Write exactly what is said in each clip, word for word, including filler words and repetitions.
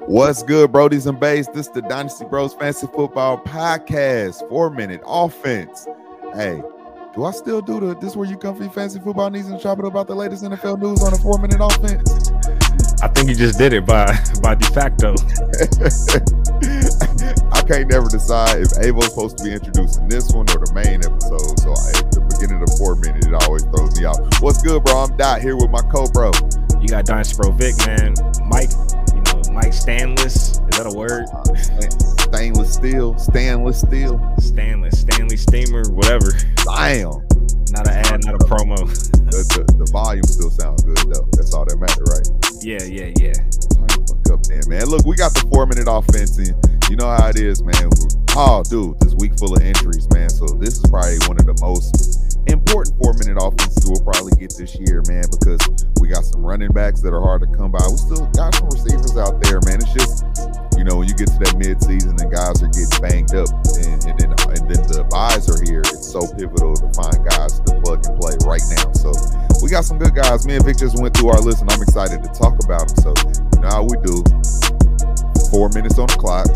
What's good, Brodies and Bays? This is the Dynasty Bros Fantasy Football Podcast, four-minute offense. Hey, do I still do the this where you come for your fantasy football needs and chop it about the latest N F L news on a four-minute offense? I think you just did it by by de facto. I can't never decide if Avo's supposed to be introducing this one or the main episode. So at the beginning of the four-minute, it always throws me off. What's good, bro? I'm Dot here with my co-bro. You got Dynasty Bro Vic, man. Mike, you know, Mike Stanless. Is that a word? Uh, stainless steel. Stainless steel. Stanless. Stanley Steamer, whatever. Damn. Not an ad, not a promo. the, the, the volume still sounds good, though. That's all that matters, right? Yeah, yeah, yeah. Turn the fuck up there, man. Look, we got the four-minute offense, and you know how it is, man. Oh, dude, this week full of injuries, man. So this is probably one of the most important four-minute offenses we'll probably get this year, man, because we got some running backs that are hard to come by. We still got some receivers out there, man. It's just, you know, when you get to that mid-season and guys are getting banged up, and, and then and then the buys are here, it's so pivotal to find guys to plug and play right now. So we got some good guys. Me and Vic just went through our list, and I'm excited to talk about them. So you know how we do. Four minutes on the clock.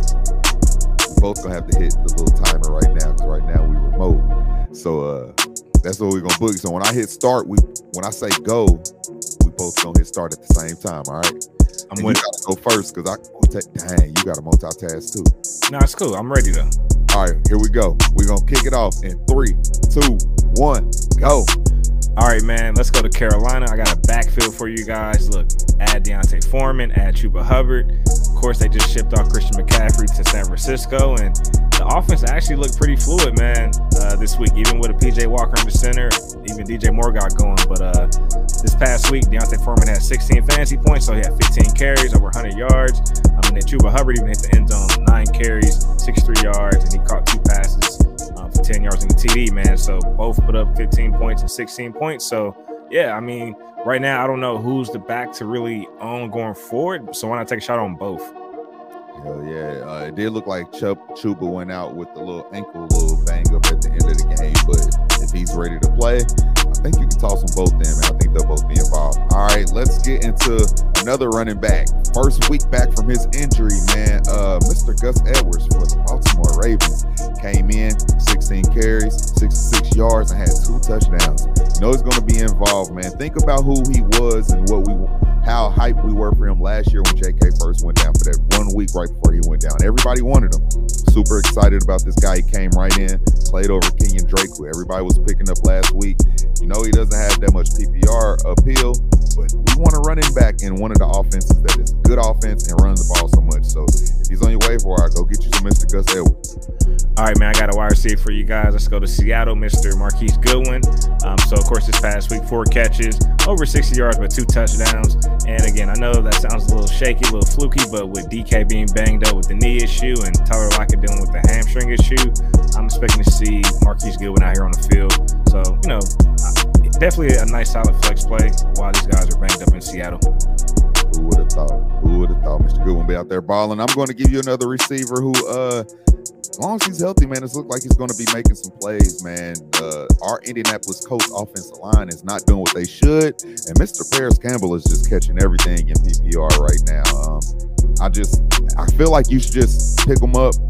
We both gonna have to hit the little timer right now, because right now we remote. So uh, that's what we're gonna book. So when I hit start, we when I say go, we both gonna hit start at the same time. All right. I'm and you gotta go first, because I dang, you got to multitask too. No, it's cool. I'm ready though. All right, here we go. We're gonna kick it off in three, two, one, go. All right, man, let's go to Carolina. I got a backfield for you guys. Look, add Deontay Foreman, add Chuba Hubbard. Of course, they just shipped off Christian McCaffrey to San Francisco, and the offense actually looked pretty fluid, man, uh, this week, even with a P J Walker in the center. Even D J Moore got going. But uh, this past week, Deontay Foreman had sixteen fantasy points, so he had fifteen carries, over one hundred yards. I mean, then Chuba Hubbard even hit the end zone, nine carries, sixty-three yards, and he caught two passes uh, for ten yards in the T D, man. So both put up fifteen points and sixteen points. So, yeah, I mean, right now, I don't know who's the back to really own going forward. So why not take a shot on both? Hell yeah. Uh, it did look like Chubb, Chuba went out with the little ankle, little bang up at the end of the game. But if he's ready to play, I think you can toss them both in, man. I think they'll both be involved. All right, let's get into another running back. First week back from his injury, man. Uh, Mister Gus Edwards for the Baltimore Ravens came in, sixteen carries, sixty-six yards, and had two touchdowns. You know he's going to be involved, man. Think about who he was and what we, how hyped we were for him last year when J K first went down for that one week right before he went down. Everybody wanted him. Super excited about this guy. He came right in, played over Kenyon Drake, who everybody was picking up last week. You know he doesn't have that much P P R appeal, but we want a running back in one of the offenses that is a good offense and runs the ball so much. So if he's on your waiver wire, go get you some Mister Gus Edwards. All right, man, I got a wide receiver for you guys. Let's go to Seattle, Mister Marquise Goodwin. Um, so, of course, this past week, four catches, over sixty yards, but two touchdowns. And, again, I know that sounds a little shaky, a little fluky, but with D K being banged up with the knee issue and Tyler Lockett dealing with the hamstring issue, I'm expecting to see Marquise Goodwin out here on the field. So, you know, definitely a nice, solid flex play while these guys are banged up in Seattle. Who would have thought? Who would have thought Mister Goodwin be out there balling? I'm going to give you another receiver who, uh, as long as he's healthy, man, it looks like he's going to be making some plays, man. Uh, our Indianapolis Colts offensive line is not doing what they should, and Mister Paris Campbell is just catching everything in P P R right now. Um, I just, I feel like you should just pick them up,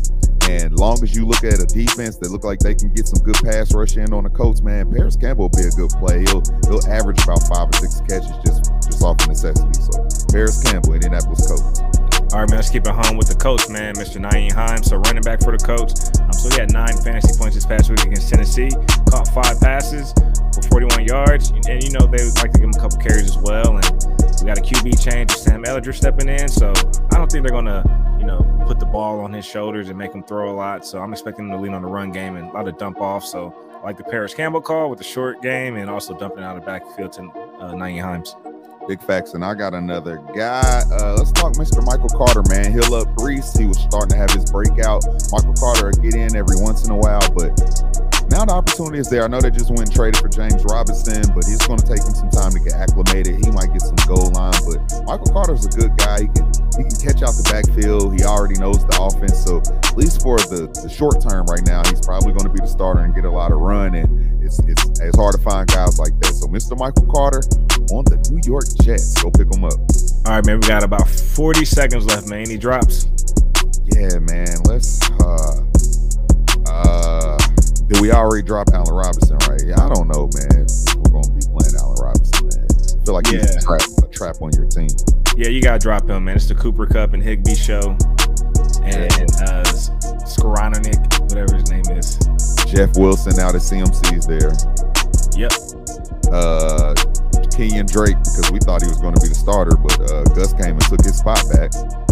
and long as you look at a defense that look like they can get some good pass rush in on the Colts, man, Paris Campbell will be a good play. He'll he'll average about five or six catches just just off the necessity. So Paris Campbell, Indianapolis Colts. All right, man, let's keep it home with the Colts, man. Mister Nyheim Hines, so running back for the Colts. Um, so he had nine fantasy points this past week against Tennessee. Caught five passes for forty-one yards. And, you know, they would like to give him a couple carries as well. And we got a Q B change with Sam Ellinger stepping in. So I don't think they're going to, you know, put the ball on his shoulders and make him throw a lot. So I'm expecting him to lean on the run game and a lot of dump off. So I like the Paris Campbell call with the short game and also dumping out of the backfield to uh, Nyheim Hines. Big facts, and I got another guy. Uh, let's talk Mister Michael Carter, man. He'll up Brees. He was starting to have his breakout. Michael Carter will get in every once in a while, but now the opportunity is there. I know they just went and traded for James Robinson, but it's going to take him some time to get acclimated. He might get some goal line, but Michael Carter's a good guy. He can he can catch out the backfield. He already knows the offense, so at least for the, the short term right now, he's probably going to be the starter and get a lot of run, and it's, it's, it's hard to find guys like that. So Mister Michael Carter on the New York Jets. Go pick him up. All right, man. We got about forty seconds left, man. Any drops? Yeah, man. Let's. uh uh Did we already drop Allen Robinson? Right? Yeah, I don't know, man. We're gonna be playing Allen Robinson, man. I feel like Yeah. he's a trap, a trap on your team. Yeah, you gotta drop him, man. It's the Cooper Cup and Higbee show, and uh, Skoranek, whatever his name is. Jeff Wilson now the C M C's there. Yep. Uh, Kenyon Drake, because we thought he was going to be the starter, but uh, Gus came and took his spot back.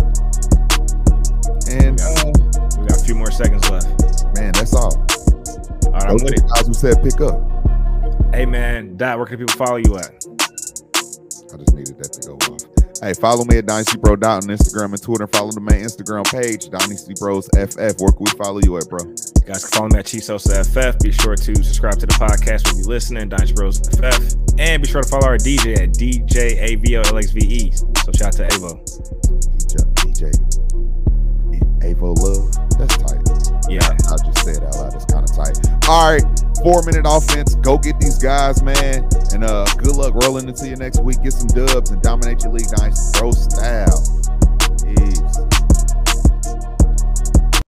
And We got, uh, we got a few more seconds left. man, that's all. All right, I'm Those are with the it. guys who said pick up. Hey, man, Dot, where can people follow you at? I just needed that to go off. Hey, follow me at Dynasty Bro Dot on Instagram and Twitter. Follow the main Instagram page, Dynasty Bros F F. Where can we follow you at, bro? You guys can follow me at Chisosa F F. Be sure to subscribe to the podcast when you listening, Dynasty Bros F F. And be sure to follow our D J at D J A V O L X V E. So shout out to Avo. D J, D J Avo Love. That's tight. Yeah. I'll just say it out loud. That's kind of tight. All right, four minute offense. Go get these guys, man. And uh, good luck rolling into your next week. Get some dubs and dominate your league, Dynasty Bro style. Peace.